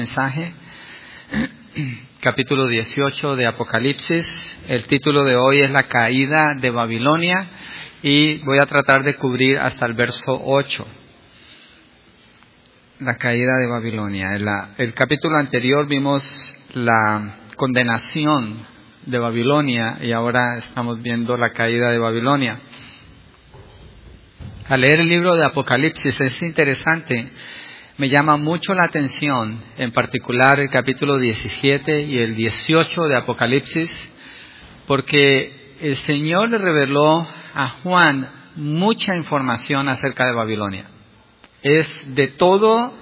Mensaje, capítulo 18 de Apocalipsis. El título de hoy es La caída de Babilonia y voy a tratar de cubrir hasta el verso 8. La caída de Babilonia. El capítulo anterior vimos la condenación de Babilonia y ahora estamos viendo la caída de Babilonia. Al leer el libro de Apocalipsis es interesante. Me llama mucho la atención, en particular el capítulo 17 y el 18 de Apocalipsis, porque el Señor le reveló a Juan mucha información acerca de Babilonia. Es de todo,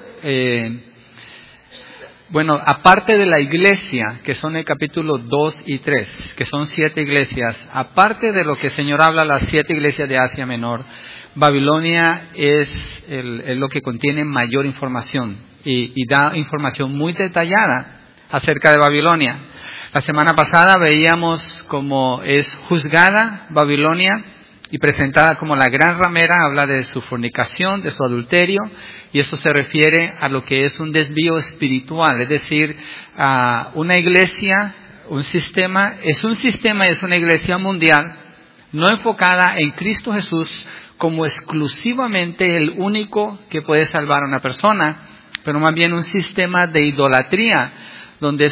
aparte de la iglesia, que son el capítulo 2 y 3, que son 7 iglesias, aparte de lo que el Señor habla a las 7 iglesias de Asia Menor, Babilonia es lo que contiene mayor información y da información muy detallada acerca de Babilonia. La semana pasada veíamos cómo es juzgada Babilonia y presentada como la gran ramera. Habla de su fornicación, de su adulterio, y eso se refiere a lo que es un desvío espiritual, es decir, a una iglesia, un sistema y es una iglesia mundial no enfocada en Cristo Jesús como exclusivamente el único que puede salvar a una persona, pero más bien un sistema de idolatría, donde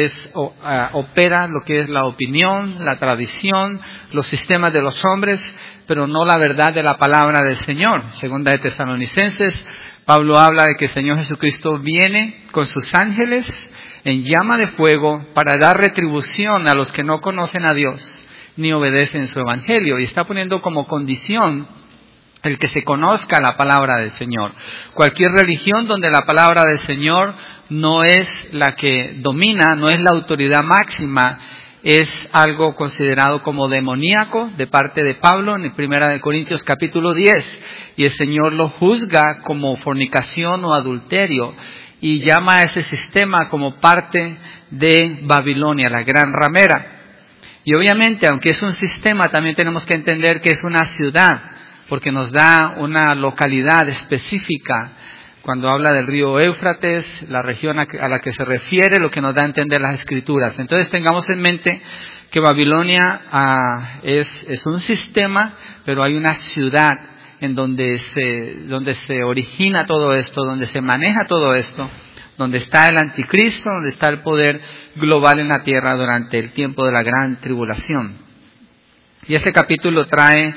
opera lo que es la opinión, la tradición, los sistemas de los hombres, pero no la verdad de la palabra del Señor. Segunda de Tesalonicenses, Pablo habla de que el Señor Jesucristo viene con sus ángeles en llama de fuego para dar retribución a los que no conocen a Dios ni obedecen su evangelio, y está poniendo como condición el que se conozca la palabra del Señor. Cualquier religión donde la palabra del Señor no es la que domina, no es la autoridad máxima, es algo considerado como demoníaco de parte de Pablo en 1 Corintios capítulo 10. Y el Señor lo juzga como fornicación o adulterio y llama a ese sistema como parte de Babilonia, la gran ramera. Y obviamente, aunque es un sistema, también tenemos que entender que es una ciudad, porque nos da una localidad específica. Cuando habla del río Éufrates, la región a la que se refiere, lo que nos da a entender las Escrituras. Entonces tengamos en mente que Babilonia es un sistema, pero hay una ciudad en donde se origina todo esto, donde se maneja todo esto, donde está el anticristo, donde está el poder global en la tierra durante el tiempo de la gran tribulación. Y este capítulo trae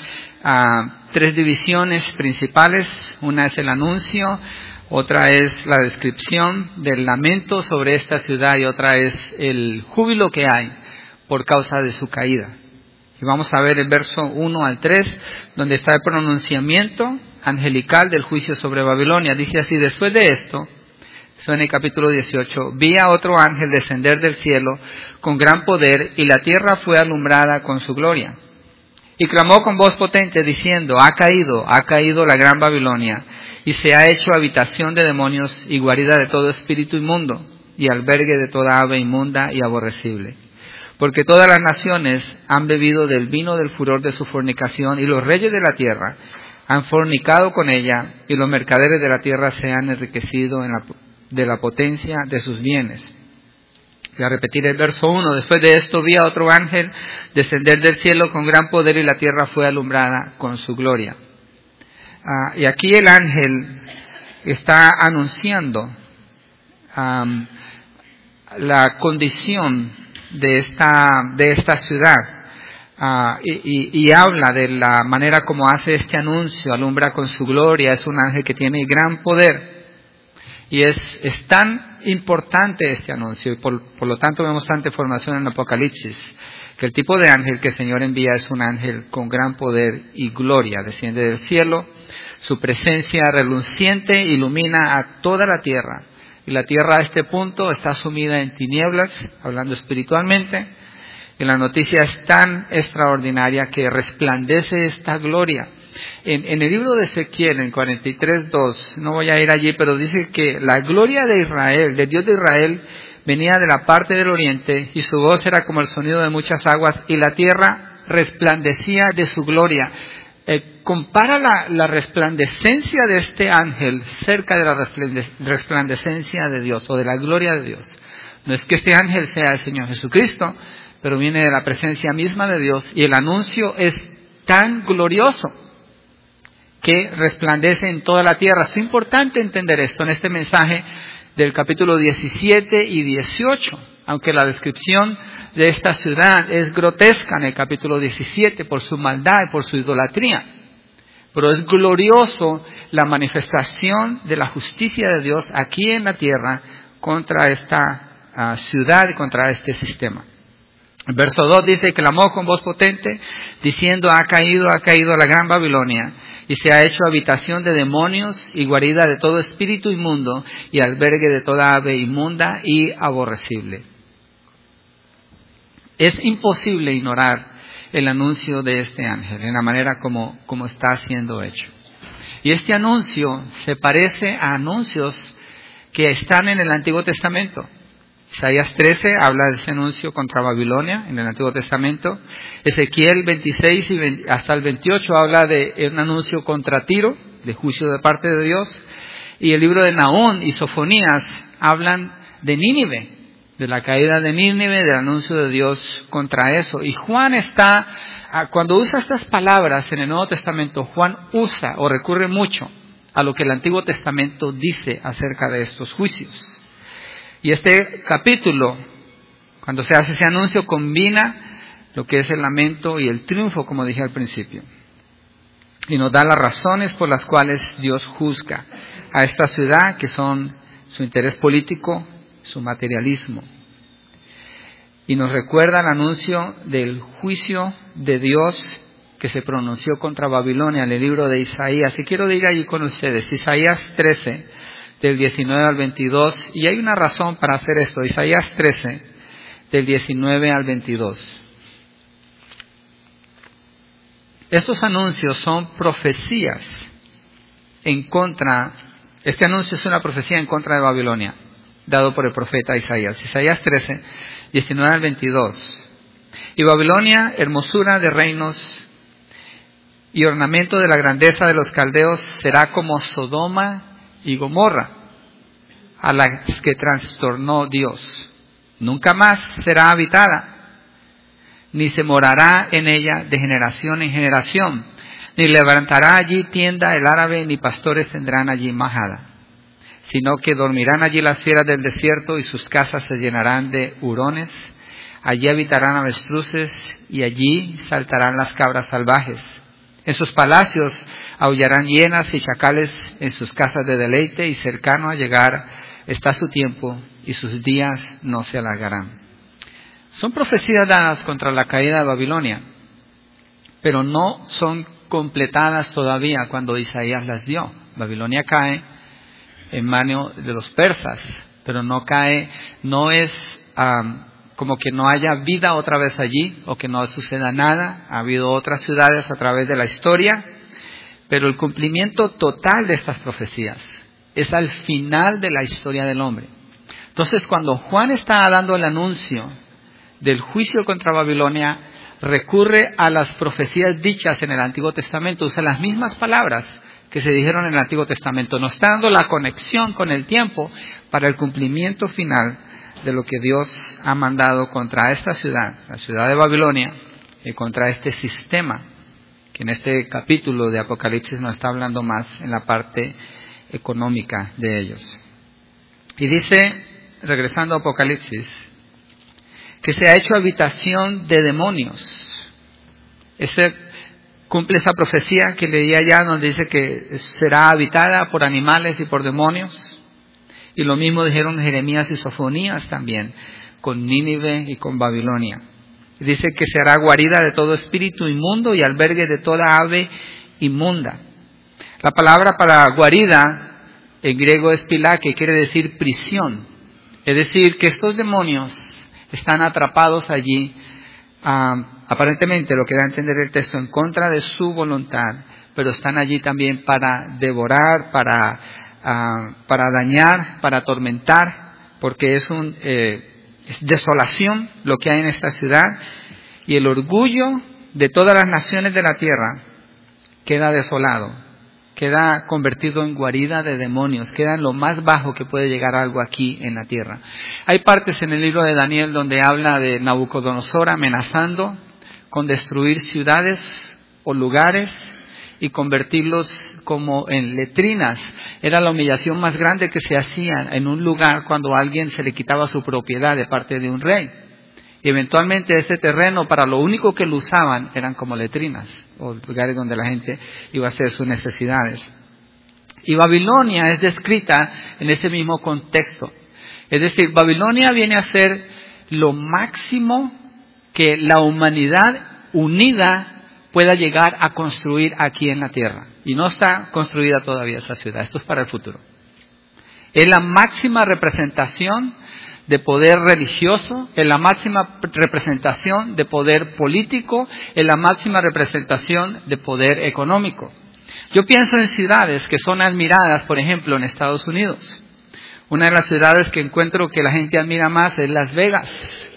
3 divisiones principales. Una es el anuncio, otra es la descripción del lamento sobre esta ciudad y otra es el júbilo que hay por causa de su caída. Y vamos a ver el verso 1 al 3, donde está el pronunciamiento angelical del juicio sobre Babilonia. Dice así: después de esto, eso en el capítulo 18, vi a otro ángel descender del cielo con gran poder, y la tierra fue alumbrada con su gloria. Y clamó con voz potente diciendo: ha caído la gran Babilonia, y se ha hecho habitación de demonios y guarida de todo espíritu inmundo, y albergue de toda ave inmunda y aborrecible. Porque todas las naciones han bebido del vino del furor de su fornicación, y los reyes de la tierra han fornicado con ella, y los mercaderes de la tierra se han enriquecido de la potencia de sus bienes. Voy a repetir el verso 1. Después de esto vi a otro ángel descender del cielo con gran poder, y la tierra fue alumbrada con su gloria. Y aquí el ángel está anunciando la condición de esta ciudad. Y habla de la manera como hace este anuncio: alumbra con su gloria. Es un ángel que tiene gran poder. Y es tan importante este anuncio, y por lo tanto vemos tanta información en Apocalipsis, que el tipo de ángel que el Señor envía es un ángel con gran poder y gloria. Desciende del cielo, su presencia reluciente ilumina a toda la tierra. Y la tierra a este punto está sumida en tinieblas, hablando espiritualmente. Y la noticia es tan extraordinaria que resplandece esta gloria. En el libro de Ezequiel, en 43:2, no voy a ir allí, pero dice que la gloria de Israel, de Dios de Israel, venía de la parte del oriente, y su voz era como el sonido de muchas aguas, y la tierra resplandecía de su gloria. compara la resplandecencia de este ángel cerca de la resplandecencia de Dios o de la gloria de Dios. No es que este ángel sea el Señor Jesucristo, pero viene de la presencia misma de Dios y el anuncio es tan glorioso que resplandece en toda la tierra. Es importante entender esto en este mensaje del capítulo 17 y 18, aunque la descripción de esta ciudad es grotesca en el capítulo 17 por su maldad y por su idolatría. Pero es glorioso la manifestación de la justicia de Dios aquí en la tierra contra esta ciudad y contra este sistema. El verso 2 dice: clamó con voz potente, diciendo: ha caído la gran Babilonia, y se ha hecho habitación de demonios y guarida de todo espíritu inmundo y albergue de toda ave inmunda y aborrecible. Es imposible ignorar el anuncio de este ángel en la manera como está siendo hecho. Y este anuncio se parece a anuncios que están en el Antiguo Testamento. Isaías 13 habla de ese anuncio contra Babilonia en el Antiguo Testamento. Ezequiel 26 y hasta el 28 habla de un anuncio contra Tiro, de juicio de parte de Dios. Y el libro de Nahum y Sofonías hablan de Nínive, de la caída de Nínive, del anuncio de Dios contra eso. Y Juan cuando usa estas palabras en el Nuevo Testamento, Juan usa o recurre mucho a lo que el Antiguo Testamento dice acerca de estos juicios. Y este capítulo, cuando se hace ese anuncio, combina lo que es el lamento y el triunfo, como dije al principio. Y nos da las razones por las cuales Dios juzga a esta ciudad, que son su interés político, su materialismo. Y nos recuerda el anuncio del juicio de Dios que se pronunció contra Babilonia en el libro de Isaías. Y quiero ir allí con ustedes, Isaías 13, del 19 al 22, y hay una razón para hacer esto. Isaías 13, del 19 al 22. Estos anuncios son profecías en contra, este anuncio es una profecía en contra de Babilonia, dado por el profeta Isaías. Isaías 13, 19 al 22. Y Babilonia, hermosura de reinos y ornamento de la grandeza de los caldeos, será como Sodoma y Gomorra, a las que trastornó Dios. Nunca más será habitada, ni se morará en ella de generación en generación, ni levantará allí tienda el árabe, ni pastores tendrán allí majada, sino que dormirán allí las fieras del desierto, y sus casas se llenarán de hurones. Allí habitarán avestruces, y allí saltarán las cabras salvajes. En sus palacios aullarán hienas y chacales, en sus casas de deleite, y cercano a llegar está su tiempo, y sus días no se alargarán. Son profecías dadas contra la caída de Babilonia, pero no son completadas todavía cuando Isaías las dio. Babilonia cae en manos de los persas, pero no cae, no es como que no haya vida otra vez allí, o que no suceda nada. Ha habido otras ciudades a través de la historia, pero el cumplimiento total de estas profecías es al final de la historia del hombre. Entonces, cuando Juan está dando el anuncio del juicio contra Babilonia, recurre a las profecías dichas en el Antiguo Testamento, usa las mismas palabras que se dijeron en el Antiguo Testamento. Nos está dando la conexión con el tiempo para el cumplimiento final de lo que Dios ha mandado contra esta ciudad, la ciudad de Babilonia, y contra este sistema, que en este capítulo de Apocalipsis nos está hablando más en la parte económica de ellos. Y dice, regresando a Apocalipsis, que se ha hecho habitación de demonios. Cumple esa profecía que leía ya, donde dice que será habitada por animales y por demonios. Y lo mismo dijeron Jeremías y Sofonías también, con Nínive y con Babilonia. Dice que será guarida de todo espíritu inmundo y albergue de toda ave inmunda. La palabra para guarida en griego es pilá, que quiere decir prisión. Es decir, que estos demonios están atrapados allí, aparentemente lo que da a entender el texto, en contra de su voluntad, pero están allí también para devorar, para dañar, para atormentar, porque es desolación lo que hay en esta ciudad. Y el orgullo de todas las naciones de la tierra queda desolado, queda convertido en guarida de demonios, queda en lo más bajo que puede llegar algo aquí en la tierra. Hay partes en el libro de Daniel donde habla de Nabucodonosor amenazando con destruir ciudades o lugares y convertirlos como en letrinas. Era la humillación más grande que se hacía en un lugar cuando a alguien se le quitaba su propiedad de parte de un rey. Y eventualmente ese terreno, para lo único que lo usaban, eran como letrinas, o lugares donde la gente iba a hacer sus necesidades. Y Babilonia es descrita en ese mismo contexto. Es decir, Babilonia viene a ser lo máximo que la humanidad unida pueda llegar a construir aquí en la tierra. Y no está construida todavía esa ciudad, esto es para el futuro. Es la máxima representación de poder religioso, es la máxima representación de poder político, es la máxima representación de poder económico. Yo pienso en ciudades que son admiradas, por ejemplo, en Estados Unidos. Una de las ciudades que encuentro que la gente admira más es Las Vegas.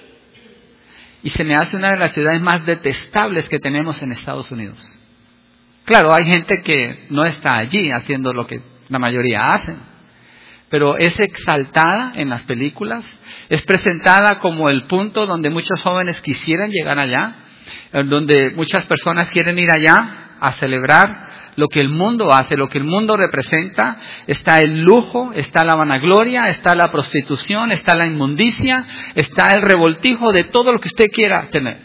Y se me hace una de las ciudades más detestables que tenemos en Estados Unidos. Claro, hay gente que no está allí haciendo lo que la mayoría hacen, pero es exaltada en las películas, es presentada como el punto donde muchos jóvenes quisieran llegar allá, donde muchas personas quieren ir allá a celebrar lo que el mundo hace, lo que el mundo representa. Está el lujo, está la vanagloria, está la prostitución, está la inmundicia, está el revoltijo de todo lo que usted quiera tener.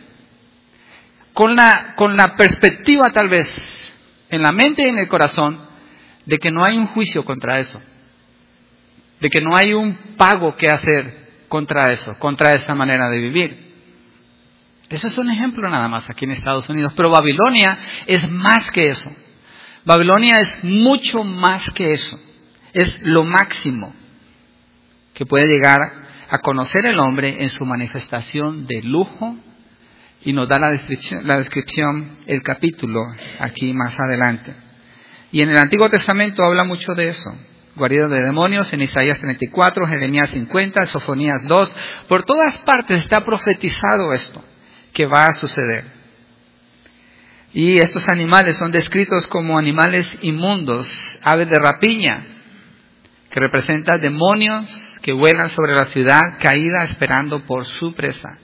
Con la perspectiva tal vez en la mente y en el corazón de que no hay un juicio contra eso, de que no hay un pago que hacer contra eso, contra esta manera de vivir. Eso es un ejemplo nada más aquí en Estados Unidos, pero Babilonia es más que eso. Babilonia es mucho más que eso. Es lo máximo que puede llegar a conocer el hombre en su manifestación de lujo. Y nos da la descripción, el capítulo aquí más adelante. Y en el Antiguo Testamento habla mucho de eso. Guarida de demonios en Isaías 34, Jeremías 50, Sofonías 2. Por todas partes está profetizado esto, que va a suceder. Y estos animales son descritos como animales inmundos, aves de rapiña, que representan demonios que vuelan sobre la ciudad caída esperando por su presa.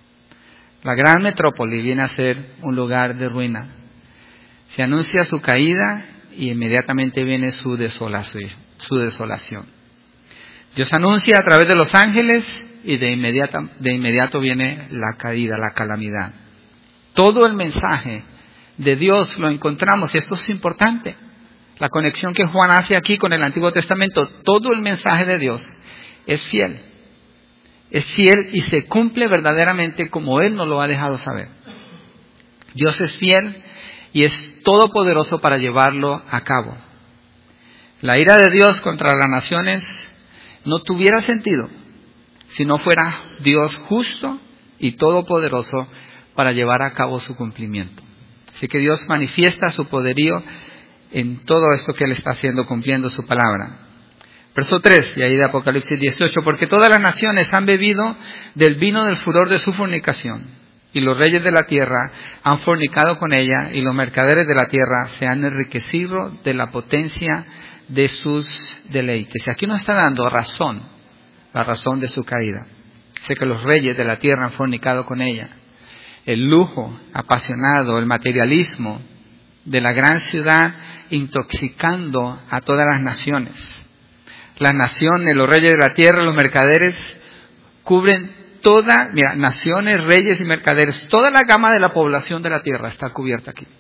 La gran metrópoli viene a ser un lugar de ruina. Se anuncia su caída y inmediatamente viene su desolación. Dios anuncia a través de los ángeles y de inmediato viene la caída, la calamidad. Todo el mensaje de Dios lo encontramos, y esto es importante. La conexión que Juan hace aquí con el Antiguo Testamento, todo el mensaje de Dios es fiel. Es fiel y se cumple verdaderamente como Él nos lo ha dejado saber. Dios es fiel y es todopoderoso para llevarlo a cabo. La ira de Dios contra las naciones no tuviera sentido si no fuera Dios justo y todopoderoso para llevar a cabo su cumplimiento. Así que Dios manifiesta su poderío en todo esto que Él está haciendo, cumpliendo su palabra. Verso 3, y ahí de Apocalipsis 18, porque todas las naciones han bebido del vino del furor de su fornicación, y los reyes de la tierra han fornicado con ella, y los mercaderes de la tierra se han enriquecido de la potencia de sus deleites. Y aquí nos está dando la razón de su caída. Sé que los reyes de la tierra han fornicado con ella. El lujo apasionado, el materialismo de la gran ciudad intoxicando a todas las naciones. Las naciones, los reyes de la tierra, los mercaderes, cubren naciones, reyes y mercaderes, toda la gama de la población de la tierra está cubierta aquí.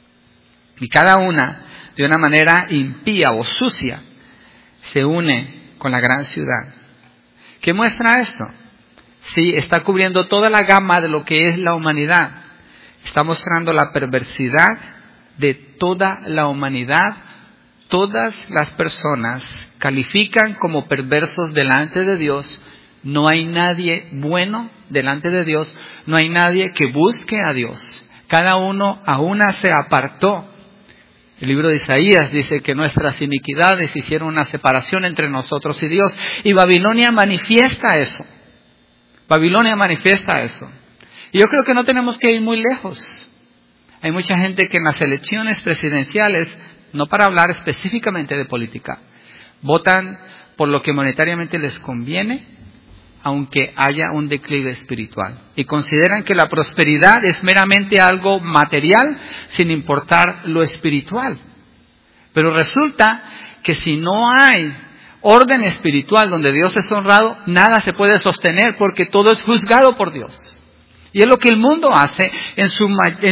Y cada una, de una manera impía o sucia, se une con la gran ciudad. ¿Qué muestra esto? Sí, está cubriendo toda la gama de lo que es la humanidad. Está mostrando la perversidad de toda la humanidad. Todas las personas califican como perversos delante de Dios. No hay nadie bueno delante de Dios. No hay nadie que busque a Dios. Cada uno a una se apartó. El libro de Isaías dice que nuestras iniquidades hicieron una separación entre nosotros y Dios. Y Babilonia manifiesta eso. Babilonia manifiesta eso. Y yo creo que no tenemos que ir muy lejos. Hay mucha gente que en las elecciones presidenciales, no para hablar específicamente de política, votan por lo que monetariamente les conviene, aunque haya un declive espiritual. Y consideran que la prosperidad es meramente algo material, sin importar lo espiritual. Pero resulta que si no hay orden espiritual donde Dios es honrado, nada se puede sostener porque todo es juzgado por Dios. Y es lo que el mundo hace en su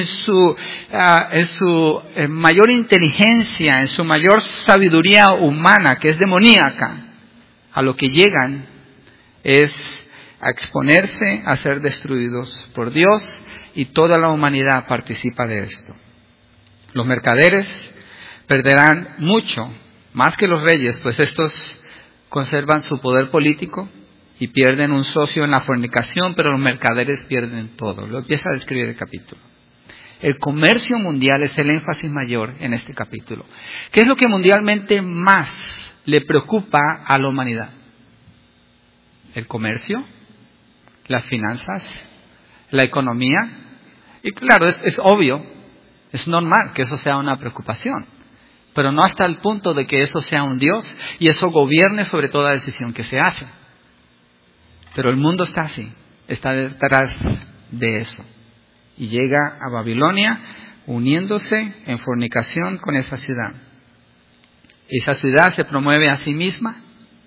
mayor inteligencia, en su mayor sabiduría humana, que es demoníaca. A lo que llegan es a exponerse a ser destruidos por Dios, y toda la humanidad participa de esto. Los mercaderes perderán mucho, más que los reyes, pues estos conservan su poder político y pierden un socio en la fornicación, pero los mercaderes pierden todo. Lo empieza a describir el capítulo. El comercio mundial es el énfasis mayor en este capítulo. ¿Qué es lo que mundialmente más le preocupa a la humanidad? El comercio, las finanzas, la economía. Y claro, es obvio, es normal que eso sea una preocupación, pero no hasta el punto de que eso sea un Dios y eso gobierne sobre toda decisión que se hace. Pero el mundo está así, está detrás de eso. Y llega a Babilonia uniéndose en fornicación con esa ciudad. Esa ciudad se promueve a sí misma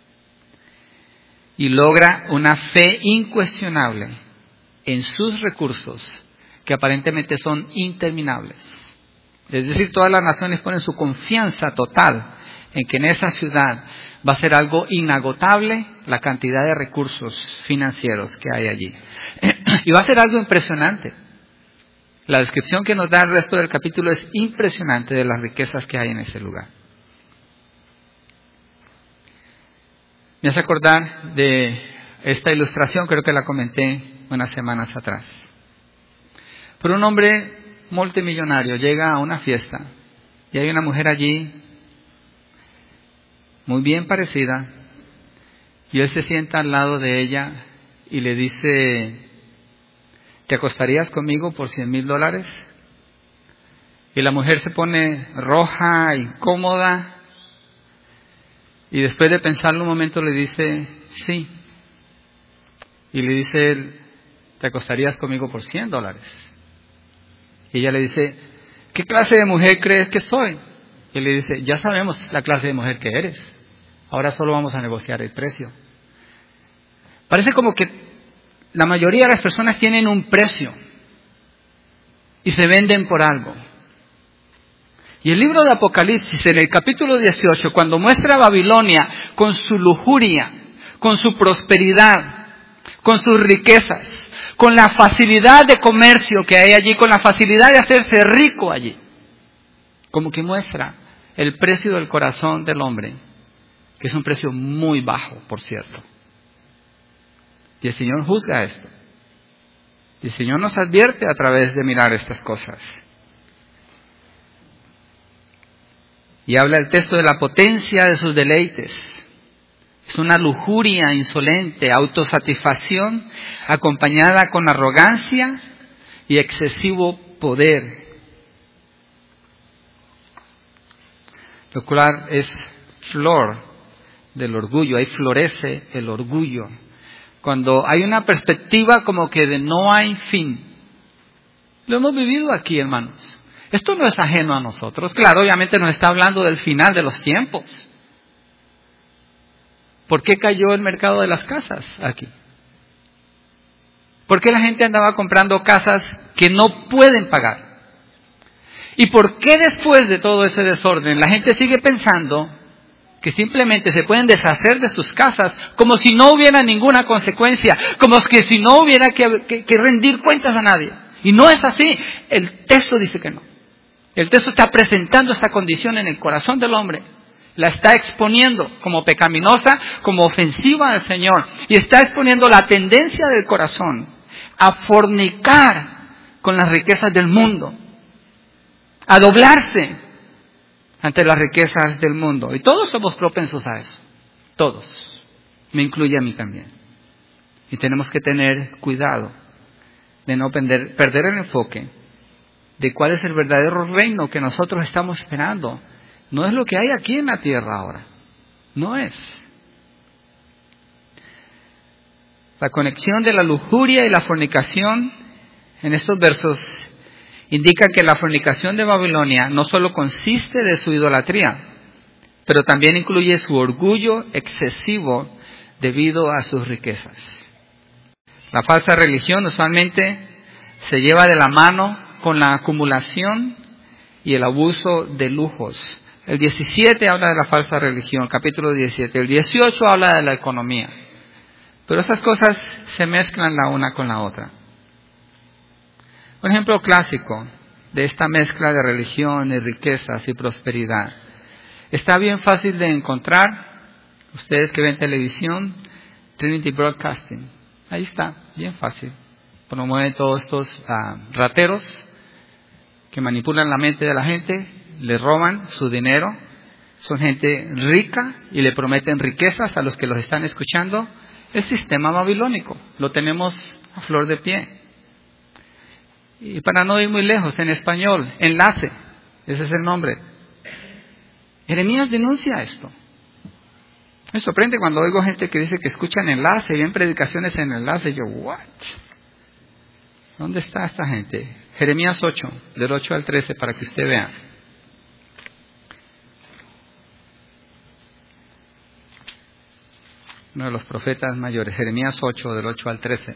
y logra una fe incuestionable en sus recursos, que aparentemente son interminables. Es decir, todas las naciones ponen su confianza total en que en esa ciudad va a ser algo inagotable la cantidad de recursos financieros que hay allí. Y va a ser algo impresionante. La descripción que nos da el resto del capítulo es impresionante de las riquezas que hay en ese lugar. Me hace acordar de esta ilustración, creo que la comenté unas semanas atrás. Pero un hombre multimillonario llega a una fiesta y hay una mujer allí muy bien parecida, y él se sienta al lado de ella y le dice: ¿te acostarías conmigo por $100,000? Y la mujer se pone roja, incómoda, y después de pensarlo un momento le dice: sí. Y le dice él: ¿te acostarías conmigo por $100? Y ella le dice: ¿qué clase de mujer crees que soy? Y le dice: ya sabemos la clase de mujer que eres. Ahora solo vamos a negociar el precio. Parece como que la mayoría de las personas tienen un precio y se venden por algo. Y el libro de Apocalipsis, en el capítulo 18, cuando muestra a Babilonia con su lujuria, con su prosperidad, con sus riquezas, con la facilidad de comercio que hay allí, con la facilidad de hacerse rico allí, como que muestra el precio del corazón del hombre, que es un precio muy bajo, por cierto. Y el Señor juzga esto. Y el Señor nos advierte a través de mirar estas cosas. Y habla el texto de la potencia de sus deleites. Es una lujuria insolente, autosatisfacción, acompañada con arrogancia y excesivo poder. Lo cual es flor del orgullo, ahí florece el orgullo. Cuando hay una perspectiva como que de no hay fin. Lo hemos vivido aquí, hermanos. Esto no es ajeno a nosotros. Claro, obviamente nos está hablando del final de los tiempos. ¿Por qué cayó el mercado de las casas aquí? ¿Por qué la gente andaba comprando casas que no pueden pagar? ¿Y por qué después de todo ese desorden la gente sigue pensando que simplemente se pueden deshacer de sus casas como si no hubiera ninguna consecuencia, como que si no hubiera que rendir cuentas a nadie? Y no es así. El texto dice que no. El texto está presentando esta condición en el corazón del hombre. La está exponiendo como pecaminosa, como ofensiva al Señor. Y está exponiendo la tendencia del corazón a fornicar con las riquezas del mundo, a doblarse ante las riquezas del mundo. Y todos somos propensos a eso. Todos. Me incluye a mí también. Y tenemos que tener cuidado de no perder el enfoque de cuál es el verdadero reino que nosotros estamos esperando. No es lo que hay aquí en la tierra ahora. No es. La conexión de la lujuria y la fornicación en estos versos indica que la fornicación de Babilonia no solo consiste de su idolatría, pero también incluye su orgullo excesivo debido a sus riquezas. La falsa religión usualmente se lleva de la mano con la acumulación y el abuso de lujos. El 17 habla de la falsa religión, capítulo 17. El 18 habla de la economía. Pero esas cosas se mezclan la una con la otra. Un ejemplo clásico de esta mezcla de religión y riquezas y prosperidad. Está bien fácil de encontrar. Ustedes que ven televisión, Trinity Broadcasting. Ahí está, bien fácil. Promueven todos estos rateros que manipulan la mente de la gente, le roban su dinero. Son gente rica y le prometen riquezas a los que los están escuchando. El sistema babilónico, lo tenemos a flor de pie. Y para no ir muy lejos, en español, enlace, ese es el nombre. Jeremías denuncia esto. Me sorprende cuando oigo gente que dice que escuchan enlace, y ven predicaciones en enlace, y yo, ¿what? ¿Dónde está esta gente? Jeremías 8, del 8 al 13, para que usted vea. Uno de los profetas mayores, Jeremías 8, del 8 al 13.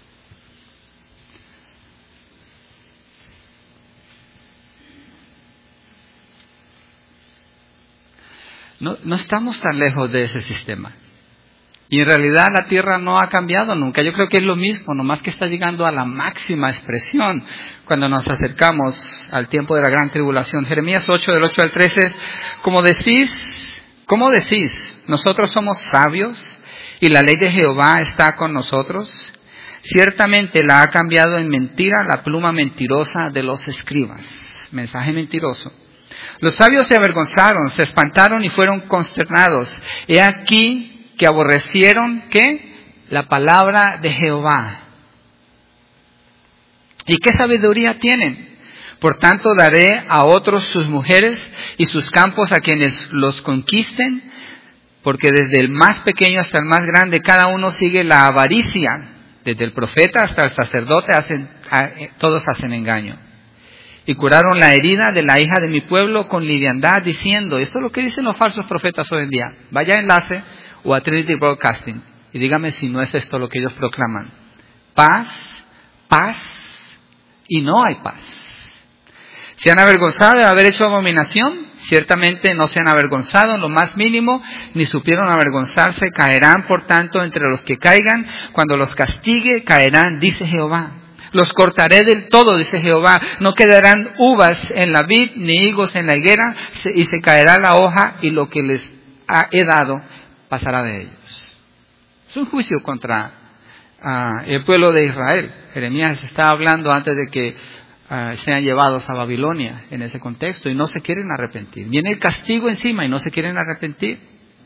No estamos tan lejos de ese sistema. Y en realidad la tierra no ha cambiado nunca. Yo creo que es lo mismo, nomás que está llegando a la máxima expresión cuando nos acercamos al tiempo de la gran tribulación. Jeremías 8, del 8 al 13, ¿cómo decís? ¿Nosotros somos sabios y la ley de Jehová está con nosotros? Ciertamente la ha cambiado en mentira la pluma mentirosa de los escribas. Mensaje mentiroso. Los sabios se avergonzaron, se espantaron y fueron consternados. He aquí que aborrecieron, ¿qué? La palabra de Jehová. ¿Y qué sabiduría tienen? Por tanto daré a otros sus mujeres y sus campos a quienes los conquisten, porque desde el más pequeño hasta el más grande cada uno sigue la avaricia. Desde el profeta hasta el sacerdote todos hacen engaño. Y curaron la herida de la hija de mi pueblo con liviandad, diciendo, esto es lo que dicen los falsos profetas hoy en día. Vaya a enlace o a Trinity Broadcasting y dígame si no es esto lo que ellos proclaman. Paz, paz, y no hay paz. ¿Se han avergonzado de haber hecho abominación? Ciertamente no se han avergonzado en lo más mínimo, ni supieron avergonzarse. Caerán, por tanto, entre los que caigan. Cuando los castigue, caerán, dice Jehová. Los cortaré del todo, dice Jehová. No quedarán uvas en la vid, ni higos en la higuera, y se caerá la hoja, y lo que les he dado pasará de ellos. Es un juicio contra el pueblo de Israel. Jeremías estaba hablando antes de que sean llevados a Babilonia en ese contexto, y no se quieren arrepentir. Viene el castigo encima y no se quieren arrepentir.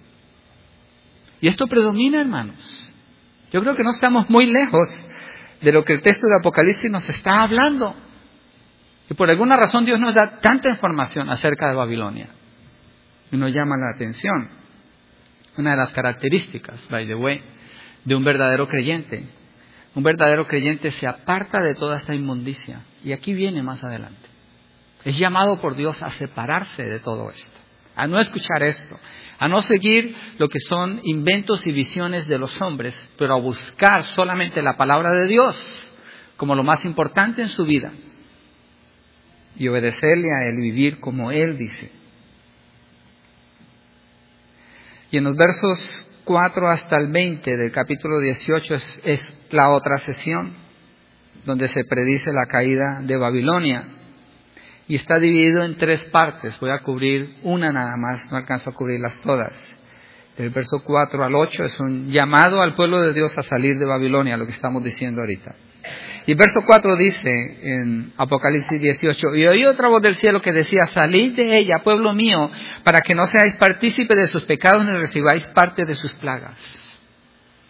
Y esto predomina, hermanos. Yo creo que no estamos muy lejos de lo que el texto de Apocalipsis nos está hablando. Y por alguna razón Dios nos da tanta información acerca de Babilonia. Y nos llama la atención. Una de las características, by the way, de un verdadero creyente. Un verdadero creyente se aparta de toda esta inmundicia. Y aquí viene más adelante. Es llamado por Dios a separarse de todo esto. A no escuchar esto. A no seguir lo que son inventos y visiones de los hombres, pero a buscar solamente la palabra de Dios como lo más importante en su vida. Y obedecerle a Él, vivir como Él dice. Y en los versos 4 hasta el 20 del capítulo 18 es la otra sesión, donde se predice la caída de Babilonia. Y está dividido en 3 partes. Voy a cubrir una nada más, no alcanzo a cubrirlas todas. Del verso 4 al 8 es un llamado al pueblo de Dios a salir de Babilonia, lo que estamos diciendo ahorita. Y el verso 4 dice en Apocalipsis 18, y oí otra voz del cielo que decía, salid de ella, pueblo mío, para que no seáis partícipes de sus pecados ni recibáis parte de sus plagas.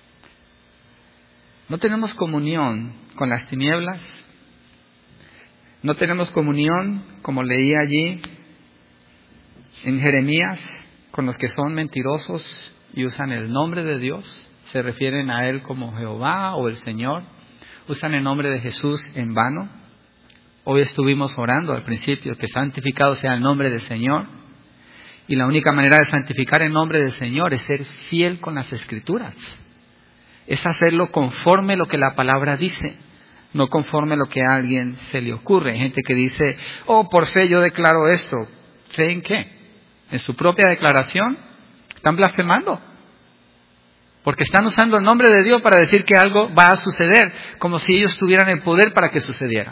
No tenemos comunión con las tinieblas. No tenemos comunión, como leí allí en Jeremías, con los que son mentirosos y usan el nombre de Dios. Se refieren a Él como Jehová o el Señor. Usan el nombre de Jesús en vano. Hoy estuvimos orando al principio que santificado sea el nombre del Señor. Y la única manera de santificar el nombre del Señor es ser fiel con las Escrituras. Es hacerlo conforme lo que la palabra dice, no conforme lo que a alguien se le ocurre. Hay gente que dice, por fe yo declaro esto. ¿Fe en qué? En su propia declaración. Están blasfemando. Porque están usando el nombre de Dios para decir que algo va a suceder, como si ellos tuvieran el poder para que sucediera.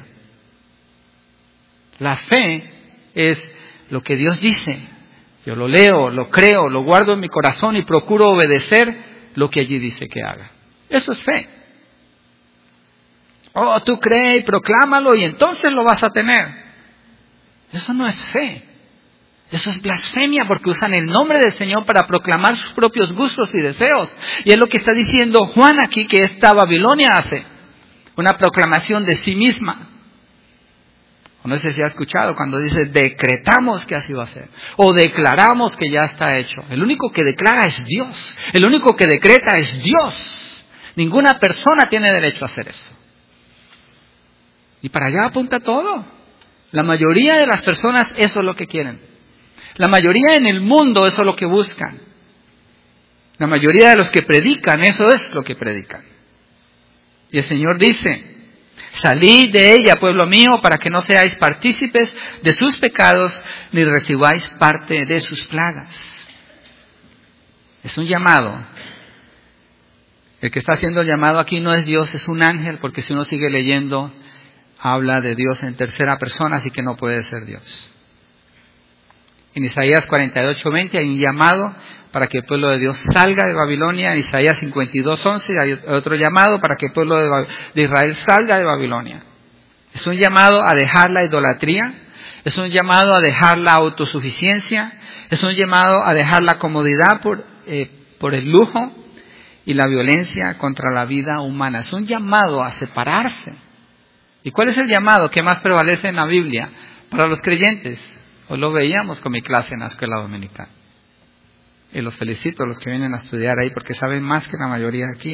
La fe es lo que Dios dice. Yo lo leo, lo creo, lo guardo en mi corazón y procuro obedecer lo que allí dice que haga. Eso es fe. Tú crees y proclámalo y entonces lo vas a tener. Eso no es fe. Eso es blasfemia porque usan el nombre del Señor para proclamar sus propios gustos y deseos. Y es lo que está diciendo Juan aquí, que esta Babilonia hace. Una proclamación de sí misma. No sé si ha escuchado cuando dice decretamos que así va a ser. O declaramos que ya está hecho. El único que declara es Dios. El único que decreta es Dios. Ninguna persona tiene derecho a hacer eso. Y para allá apunta todo. La mayoría de las personas eso es lo que quieren. La mayoría en el mundo eso es lo que buscan. La mayoría de los que predican eso es lo que predican. Y el Señor dice, salid de ella, pueblo mío, para que no seáis partícipes de sus pecados, ni recibáis parte de sus plagas. Es un llamado. El que está haciendo el llamado aquí no es Dios, es un ángel, porque si uno sigue leyendo, habla de Dios en tercera persona, así que no puede ser Dios. En Isaías 48:20 hay un llamado para que el pueblo de Dios salga de Babilonia. En Isaías 52:11 hay otro llamado para que el pueblo de Israel salga de Babilonia. Es un llamado a dejar la idolatría, es un llamado a dejar la autosuficiencia, es un llamado a dejar la comodidad por el lujo y la violencia contra la vida humana. Es un llamado a separarse. ¿Y cuál es el llamado que más prevalece en la Biblia para los creyentes? Hoy lo veíamos con mi clase en la escuela dominical. Y los felicito a los que vienen a estudiar ahí porque saben más que la mayoría aquí,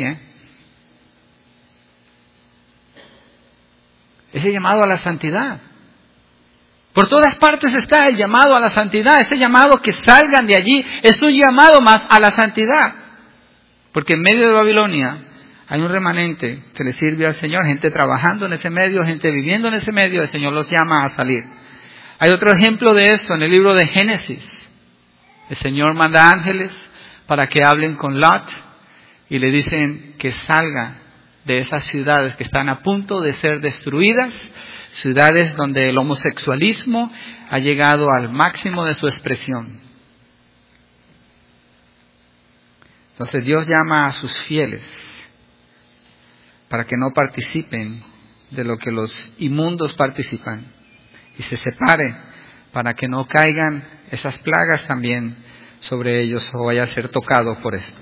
Ese llamado a la santidad. Por todas partes está el llamado a la santidad. Ese llamado que salgan de allí es un llamado más a la santidad. Porque en medio de Babilonia hay un remanente que le sirve al Señor. Gente trabajando en ese medio, gente viviendo en ese medio. El Señor los llama a salir. Hay otro ejemplo de eso en el libro de Génesis. El Señor manda ángeles para que hablen con Lot y le dicen que salga de esas ciudades que están a punto de ser destruidas, ciudades donde el homosexualismo ha llegado al máximo de su expresión. Entonces Dios llama a sus fieles para que no participen de lo que los inmundos participan y se separe para que no caigan esas plagas también sobre ellos o vaya a ser tocado por esto.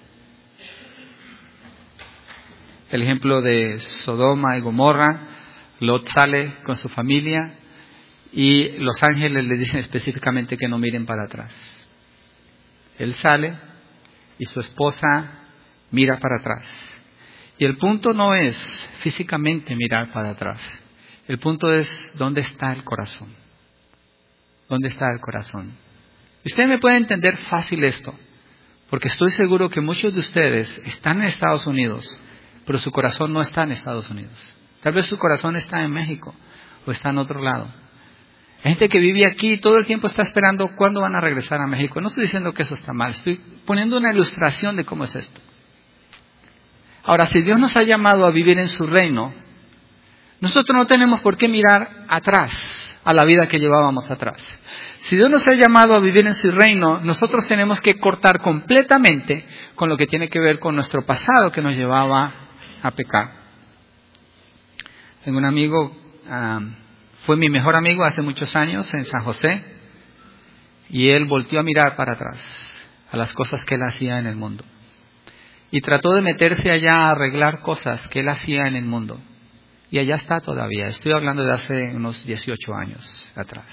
El ejemplo de Sodoma y Gomorra, Lot sale con su familia y los ángeles le dicen específicamente que no miren para atrás. Él sale y su esposa mira para atrás. Y el punto no es físicamente mirar para atrás. El punto es dónde está el corazón. ¿Dónde está el corazón? Y usted me puede entender fácil esto, porque estoy seguro que muchos de ustedes están en Estados Unidos, pero su corazón no está en Estados Unidos. Tal vez su corazón está en México o está en otro lado. Hay gente que vive aquí y todo el tiempo está esperando cuándo van a regresar a México. No estoy diciendo que eso está mal, estoy poniendo una ilustración de cómo es esto. Ahora, si Dios nos ha llamado a vivir en su reino, nosotros no tenemos por qué mirar atrás a la vida que llevábamos atrás. Si Dios nos ha llamado a vivir en su reino, nosotros tenemos que cortar completamente con lo que tiene que ver con nuestro pasado que nos llevaba a pecar. Tengo un amigo, fue mi mejor amigo hace muchos años en San José, y él volteó a mirar para atrás a las cosas que él hacía en el mundo. Y trató de meterse allá a arreglar cosas que él hacía en el mundo. Y allá está todavía. Estoy hablando de hace unos 18 años atrás.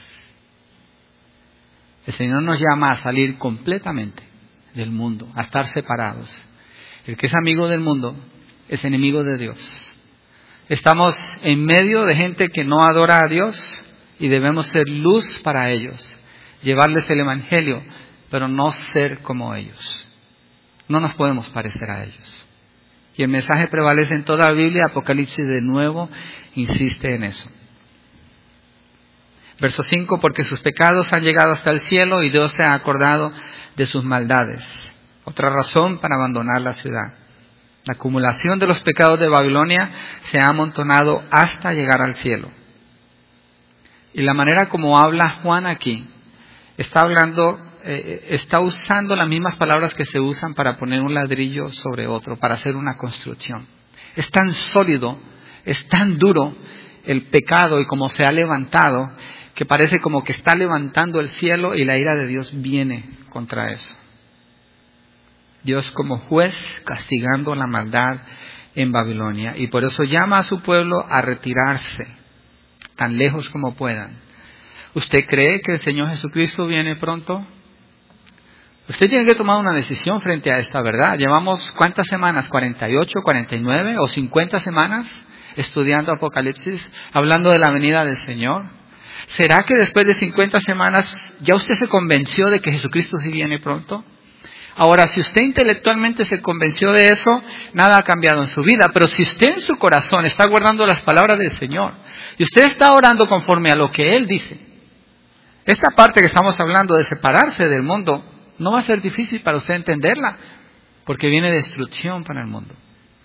El Señor nos llama a salir completamente del mundo, a estar separados. El que es amigo del mundo es enemigo de Dios. Estamos en medio de gente que no adora a Dios y debemos ser luz para ellos, llevarles el evangelio, pero no ser como ellos. No nos podemos parecer a ellos. Y el mensaje prevalece en toda la Biblia. Apocalipsis de nuevo insiste en eso. Verso 5, porque sus pecados han llegado hasta el cielo y Dios se ha acordado de sus maldades. Otra razón para abandonar la ciudad. La acumulación de los pecados de Babilonia se ha amontonado hasta llegar al cielo. Y la manera como habla Juan aquí, está usando las mismas palabras que se usan para poner un ladrillo sobre otro, para hacer una construcción. Es tan sólido, es tan duro el pecado y como se ha levantado, que parece como que está levantando el cielo y la ira de Dios viene contra eso. Dios como juez castigando la maldad en Babilonia, y por eso llama a su pueblo a retirarse tan lejos como puedan. ¿Usted cree que el Señor Jesucristo viene pronto? Usted tiene que tomar una decisión frente a esta verdad. Llevamos ¿cuántas semanas? ¿48, 49 o 50 semanas estudiando Apocalipsis, hablando de la venida del Señor? ¿Será que después de 50 semanas ya usted se convenció de que Jesucristo sí viene pronto? Ahora, si usted intelectualmente se convenció de eso, nada ha cambiado en su vida. Pero si usted en su corazón está guardando las palabras del Señor y usted está orando conforme a lo que Él dice, esta parte que estamos hablando de separarse del mundo no va a ser difícil para usted entenderla, porque viene destrucción para el mundo.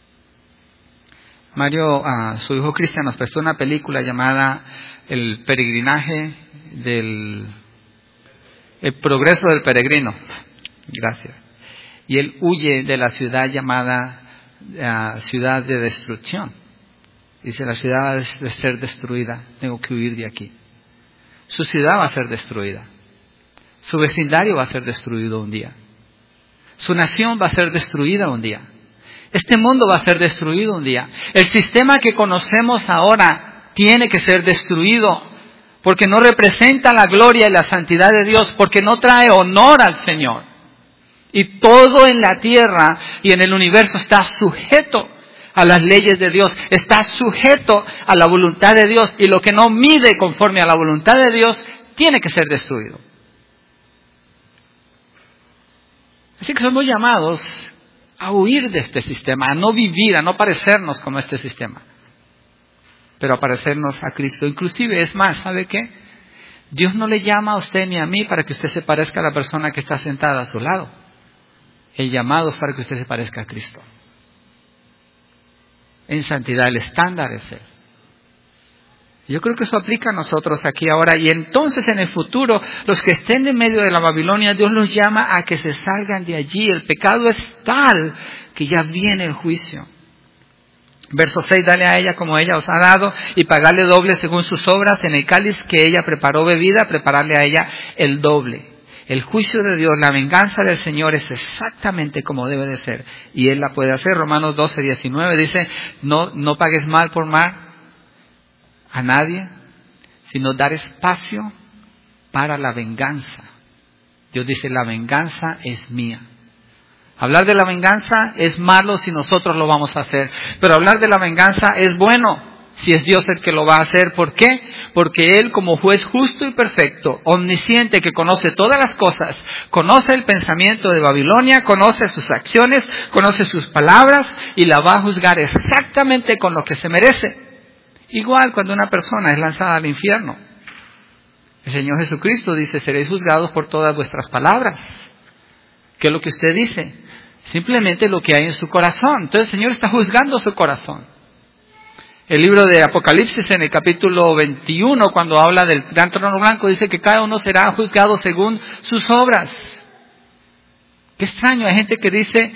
Mario, su hijo Cristian, nos prestó una película llamada El peregrinaje el progreso del peregrino. Gracias. Y él huye de la ciudad llamada ciudad de destrucción. Dice, la ciudad va a ser destruida, tengo que huir de aquí. Su ciudad va a ser destruida. Su vecindario va a ser destruido un día. Su nación va a ser destruida un día. Este mundo va a ser destruido un día. El sistema que conocemos ahora tiene que ser destruido, porque no representa la gloria y la santidad de Dios, porque no trae honor al Señor. Y todo en la tierra y en el universo está sujeto a las leyes de Dios, está sujeto a la voluntad de Dios, y lo que no mide conforme a la voluntad de Dios tiene que ser destruido. Así que somos llamados a huir de este sistema, a no vivir, a no parecernos como este sistema, pero a parecernos a Cristo. Inclusive, es más, ¿sabe qué? Dios no le llama a usted ni a mí para que usted se parezca a la persona que está sentada a su lado. El llamado es para que usted se parezca a Cristo. En santidad, el estándar es Él. Yo creo que eso aplica a nosotros aquí ahora. Y entonces en el futuro, los que estén en medio de la Babilonia, Dios los llama a que se salgan de allí. El pecado es tal que ya viene el juicio. Verso 6, dale a ella como ella os ha dado y pagarle doble según sus obras. En el cáliz que ella preparó bebida, prepararle a ella el doble. El juicio de Dios, la venganza del Señor es exactamente como debe de ser. Y Él la puede hacer. Romanos 12, 19 dice, no pagues mal por mal a nadie, sino dar espacio para la venganza. Dios dice, la venganza es mía. Hablar de la venganza es malo si nosotros lo vamos a hacer, pero hablar de la venganza es bueno si es Dios el que lo va a hacer. ¿Por qué? Porque Él, como juez justo y perfecto, omnisciente, que conoce todas las cosas, conoce el pensamiento de Babilonia, conoce sus acciones, conoce sus palabras, y la va a juzgar exactamente con lo que se merece. Igual cuando una persona es lanzada al infierno, el Señor Jesucristo dice, seréis juzgados por todas vuestras palabras. ¿Qué es lo que usted dice? Simplemente lo que hay en su corazón. Entonces el Señor está juzgando su corazón. El libro de Apocalipsis, en el capítulo 21, cuando habla del gran trono blanco, dice que cada uno será juzgado según sus obras. Qué extraño, hay gente que dice,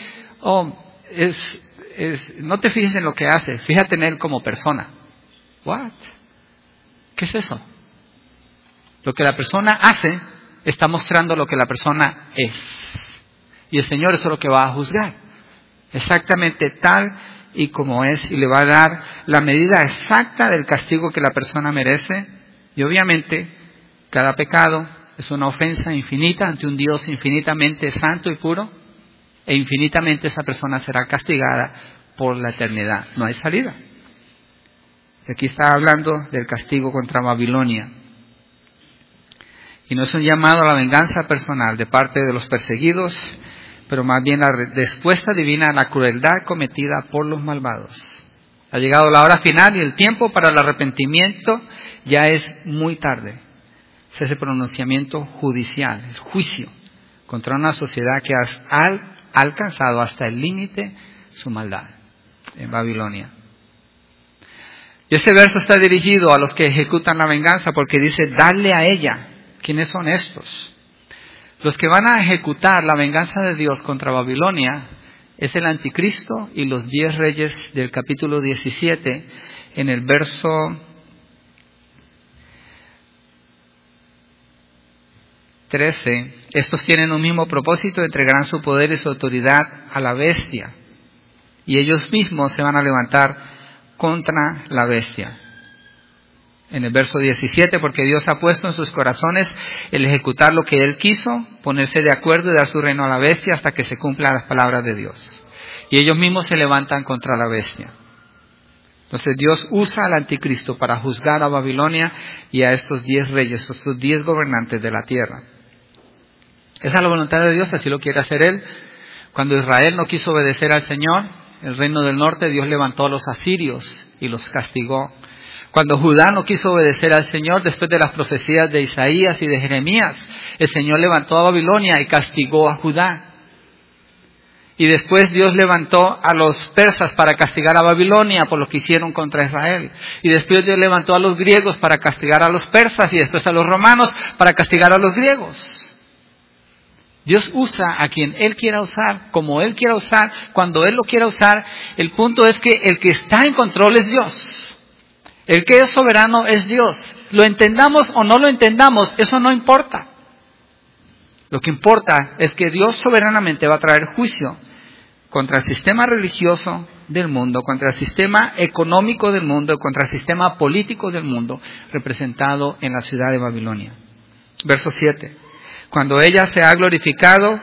no te fijes en lo que hace, fíjate en él como persona. What? ¿Qué es eso? Lo que la persona hace está mostrando lo que la persona es. Y el Señor eso es lo que va a juzgar. Exactamente tal y como es, y le va a dar la medida exacta del castigo que la persona merece. Y obviamente, cada pecado es una ofensa infinita ante un Dios infinitamente santo y puro, e infinitamente esa persona será castigada por la eternidad. No hay salida. Aquí está hablando del castigo contra Babilonia. Y no es un llamado a la venganza personal de parte de los perseguidos, pero más bien la respuesta divina a la crueldad cometida por los malvados. Ha llegado la hora final y el tiempo para el arrepentimiento ya es muy tarde. Es ese pronunciamiento judicial, el juicio contra una sociedad que ha alcanzado hasta el límite su maldad en Babilonia. Y este verso está dirigido a los que ejecutan la venganza porque dice, dale a ella. ¿Quiénes son estos? Los que van a ejecutar la venganza de Dios contra Babilonia es el anticristo y los 10 reyes del capítulo 17 en el verso 13. Estos tienen un mismo propósito, entregarán su poder y su autoridad a la bestia. Y ellos mismos se van a levantar contra la bestia. En el verso 17, porque Dios ha puesto en sus corazones el ejecutar lo que Él quiso, ponerse de acuerdo y dar su reino a la bestia hasta que se cumplan las palabras de Dios. Y ellos mismos se levantan contra la bestia. Entonces Dios usa al anticristo para juzgar a Babilonia y a estos 10 reyes, estos 10 gobernantes de la tierra. Esa es la voluntad de Dios, así lo quiere hacer Él. Cuando Israel no quiso obedecer al Señor, el reino del norte, Dios levantó a los asirios y los castigó. Cuando Judá no quiso obedecer al Señor, después de las profecías de Isaías y de Jeremías, el Señor levantó a Babilonia y castigó a Judá. Y después Dios levantó a los persas para castigar a Babilonia por lo que hicieron contra Israel. Y después Dios levantó a los griegos para castigar a los persas y después a los romanos para castigar a los griegos. Dios usa a quien Él quiera usar, como Él quiera usar, cuando Él lo quiera usar. El punto es que el que está en control es Dios. El que es soberano es Dios. Lo entendamos o no lo entendamos, eso no importa. Lo que importa es que Dios soberanamente va a traer juicio contra el sistema religioso del mundo, contra el sistema económico del mundo, contra el sistema político del mundo, representado en la ciudad de Babilonia. Verso 7. Cuanto ella se ha glorificado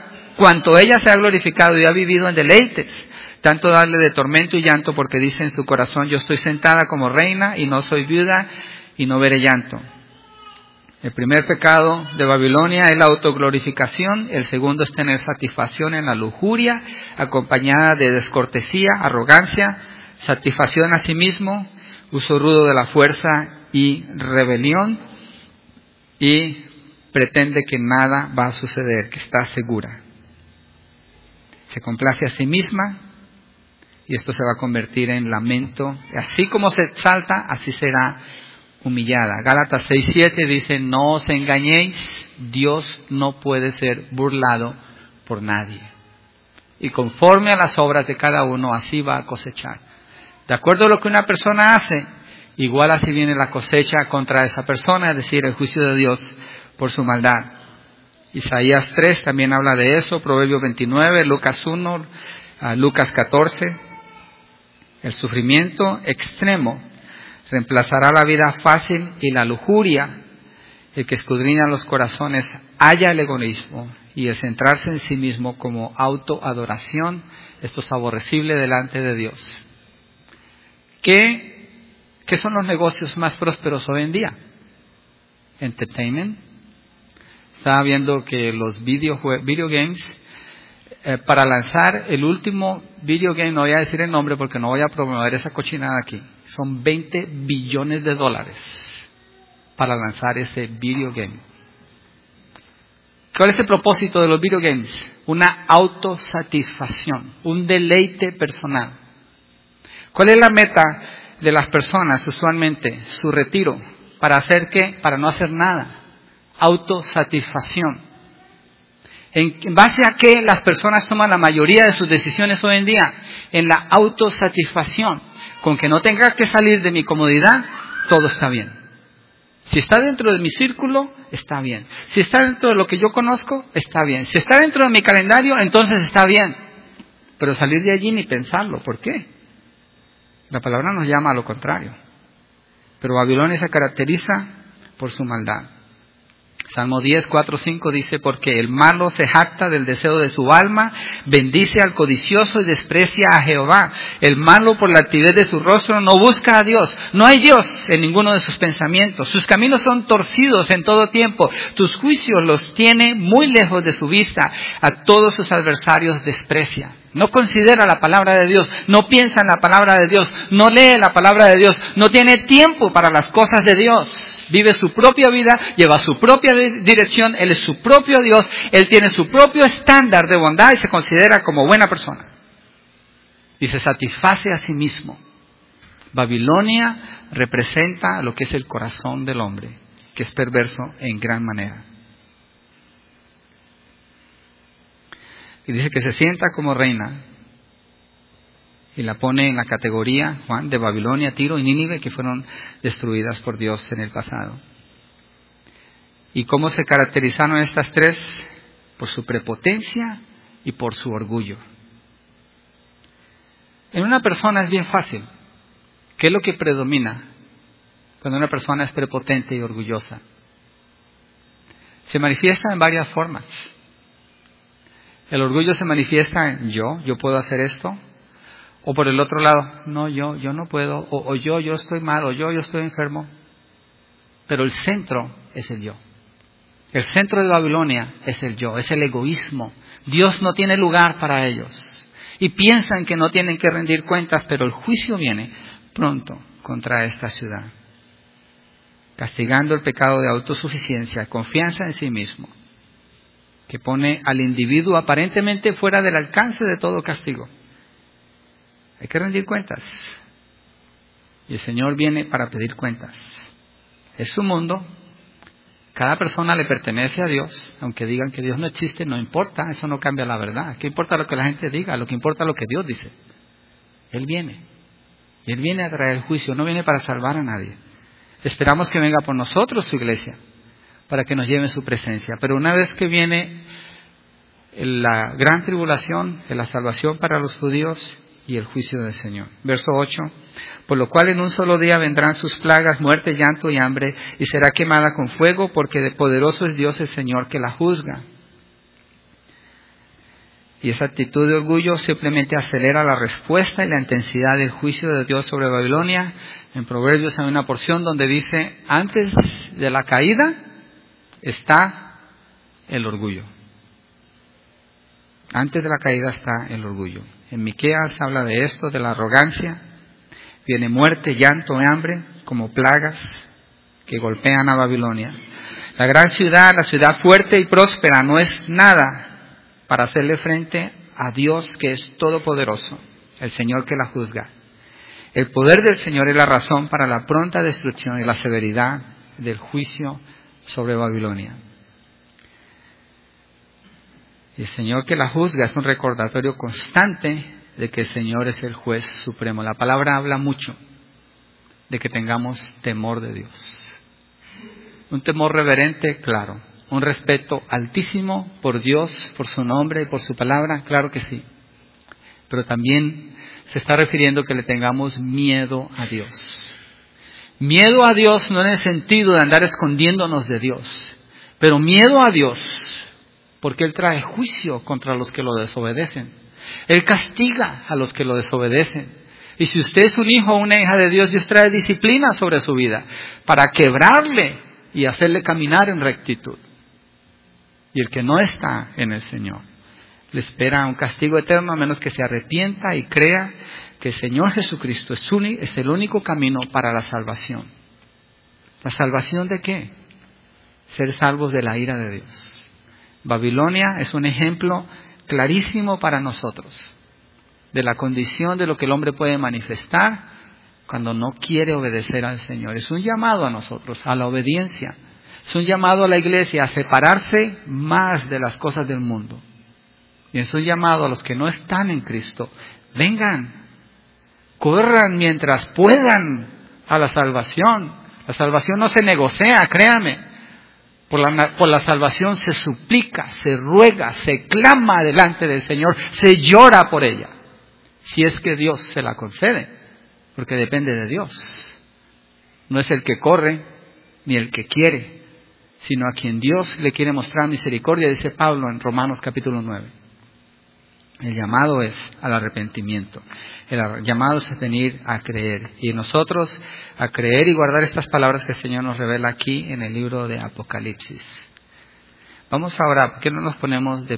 y ha vivido en deleites, tanto darle de tormento y llanto, porque dice en su corazón, yo estoy sentada como reina y no soy viuda y no veré llanto. El primer pecado de Babilonia es la autoglorificación, el segundo es tener satisfacción en la lujuria, acompañada de descortesía, arrogancia, satisfacción a sí mismo, uso rudo de la fuerza y rebelión, y pretende que nada va a suceder, que está segura. Se complace a sí misma y esto se va a convertir en lamento. Así como se exalta, así será humillada. Gálatas 6:7 dice, no os engañéis, Dios no puede ser burlado por nadie. Y conforme a las obras de cada uno, así va a cosechar. De acuerdo a lo que una persona hace, igual así viene la cosecha contra esa persona, es decir, el juicio de Dios por su maldad. Isaías 3 también habla de eso, Proverbios 29, Lucas 1, Lucas 14. El sufrimiento extremo reemplazará la vida fácil y la lujuria. El que escudriña los corazones halla el egoísmo y el centrarse en sí mismo como autoadoración. Esto es aborrecible delante de Dios. ¿Qué son los negocios más prósperos hoy en día? Entertainment. Estaba viendo que los video games, para lanzar el último video game, no voy a decir el nombre porque no voy a promover esa cochinada aquí, son $20 billones para lanzar ese video game. ¿Cuál es el propósito de los video games? Una autosatisfacción, un deleite personal. ¿Cuál es la meta de las personas usualmente? Su retiro. ¿Para hacer qué? Para no hacer nada. Autosatisfacción. ¿En base a qué las personas toman la mayoría de sus decisiones hoy en día? En la autosatisfacción. Con que no tenga que salir de mi comodidad, todo está bien. Si está dentro de mi círculo, está bien. Si está dentro de lo que yo conozco, está bien. Si está dentro de mi calendario, entonces está bien. Pero salir de allí ni pensarlo. ¿Por qué? La palabra nos llama a lo contrario. Pero Babilonia se caracteriza por su maldad. Salmo 10, 4, 5 dice, porque el malo se jacta del deseo de su alma, bendice al codicioso y desprecia a Jehová. El malo por la altivez de su rostro no busca a Dios. No hay Dios en ninguno de sus pensamientos. Sus caminos son torcidos en todo tiempo. Tus juicios los tiene muy lejos de su vista. A todos sus adversarios desprecia. No considera la palabra de Dios, no piensa en la palabra de Dios, no lee la palabra de Dios, no tiene tiempo para las cosas de Dios. Vive su propia vida, lleva su propia dirección, Él es su propio Dios, Él tiene su propio estándar de bondad y se considera como buena persona. Y se satisface a sí mismo. Babilonia representa lo que es el corazón del hombre, que es perverso en gran manera. Y dice que se sienta como reina y la pone en la categoría, Juan, de Babilonia, Tiro y Nínive, que fueron destruidas por Dios en el pasado. ¿Y cómo se caracterizaron estas tres? Por su prepotencia y por su orgullo. En una persona es bien fácil. ¿Qué es lo que predomina cuando una persona es prepotente y orgullosa? Se manifiesta en varias formas. El orgullo se manifiesta en yo puedo hacer esto. O por el otro lado, no, yo no puedo. O yo estoy mal. O yo estoy enfermo. Pero el centro es el yo. El centro de Babilonia es el yo, es el egoísmo. Dios no tiene lugar para ellos. Y piensan que no tienen que rendir cuentas, pero el juicio viene pronto contra esta ciudad. Castigando el pecado de autosuficiencia, confianza en sí mismo, que pone al individuo aparentemente fuera del alcance de todo castigo. Hay que rendir cuentas. Y el Señor viene para pedir cuentas. Es su mundo. Cada persona le pertenece a Dios. Aunque digan que Dios no existe, no importa. Eso no cambia la verdad. ¿Qué importa lo que la gente diga? Lo que importa es lo que Dios dice. Él viene. Y Él viene a traer el juicio. No viene para salvar a nadie. Esperamos que venga por nosotros su iglesia, para que nos lleve en su presencia. Pero una vez que viene la gran tribulación, de la salvación para los judíos y el juicio del Señor. Verso 8. Por lo cual en un solo día vendrán sus plagas, muerte, llanto y hambre, y será quemada con fuego, porque de poderoso es Dios el Señor que la juzga. Y esa actitud de orgullo simplemente acelera la respuesta y la intensidad del juicio de Dios sobre Babilonia. En Proverbios hay una porción donde dice, antes de la caída está el orgullo. Antes de la caída está el orgullo. En Miqueas habla de esto, de la arrogancia. Viene muerte, llanto y hambre como plagas que golpean a Babilonia. La gran ciudad, la ciudad fuerte y próspera, no es nada para hacerle frente a Dios que es todopoderoso, el Señor que la juzga. El poder del Señor es la razón para la pronta destrucción y la severidad del juicio sobre Babilonia. El Señor que la juzga es un recordatorio constante de que el Señor es el juez supremo. La palabra habla mucho de que tengamos temor de Dios. Un temor reverente, claro. Un respeto altísimo por Dios, por su nombre y por su palabra, claro que sí. Pero también se está refiriendo que le tengamos miedo a Dios. Miedo a Dios no en el sentido de andar escondiéndonos de Dios, pero miedo a Dios porque Él trae juicio contra los que lo desobedecen. Él castiga a los que lo desobedecen. Y si usted es un hijo o una hija de Dios, Dios trae disciplina sobre su vida para quebrarle y hacerle caminar en rectitud. Y el que no está en el Señor le espera un castigo eterno a menos que se arrepienta y crea que el Señor Jesucristo es el único camino para la salvación. ¿La salvación de qué? Ser salvos de la ira de Dios. Babilonia es un ejemplo clarísimo para nosotros de la condición de lo que el hombre puede manifestar cuando no quiere obedecer al Señor. Es un llamado a nosotros, a la obediencia. Es un llamado a la iglesia a separarse más de las cosas del mundo. Y es un llamado a los que no están en Cristo. Vengan, corran mientras puedan a la salvación. La salvación no se negocia, créame. Por la salvación se suplica, se ruega, se clama delante del Señor, se llora por ella. Si es que Dios se la concede. porque depende de Dios. No es el que corre ni el que quiere, sino a quien Dios le quiere mostrar misericordia, dice Pablo en Romanos capítulo 9. El llamado es al arrepentimiento. El llamado es a venir a creer. Y nosotros a creer y guardar estas palabras que el Señor nos revela aquí en el libro de Apocalipsis. Vamos ahora, ¿por qué no nos ponemos de